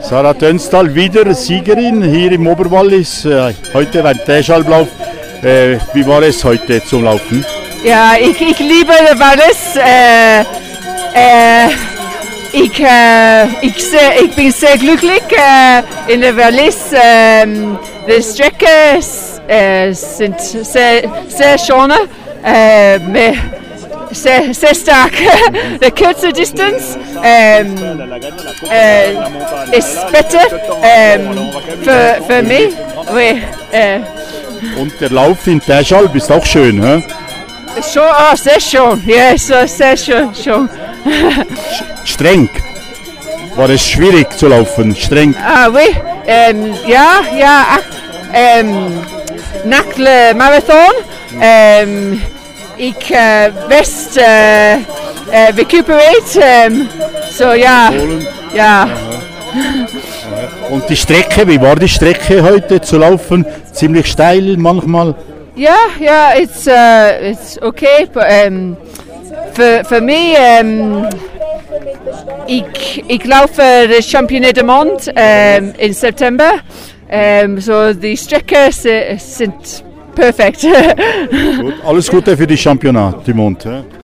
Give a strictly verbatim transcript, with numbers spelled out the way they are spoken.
Sarah Tönstal, wieder Siegerin hier im Oberwallis, äh, heute beim Täschalblauf. Äh, wie war es heute zum Laufen? Ja, ich, ich liebe den Wallis. Äh, äh, ich, äh, ich, sehr, ich bin sehr glücklich äh, in der Wallis. Äh, die Strecken äh, sind sehr, sehr schön. Äh, sehr, sehr stark. Die kurze Distanz ähm, äh, ist besser ähm, für, für mich. Oui, äh. Und der Lauf in Täschalb ist auch schön, hä? Schon, oh, sehr schön, ja, so, sehr schön. schön. Streng. War es schwierig zu laufen? Streng? Ah, oui, ähm, ja, ja, ähm, nach dem Marathon. Ähm, Ich äh, west äh, äh, recuperate, ähm, so ja, ja. Und die Strecke, wie war die Strecke heute zu laufen? Ziemlich steil manchmal? Ja, ja, it's, uh, it's okay. But, ähm, für, für mich, ähm, ich, ich laufe das Championnat du Monde ähm, im September. Ähm, so die Strecke sind perfekt. Gut, alles Gute für die Championat du Monde.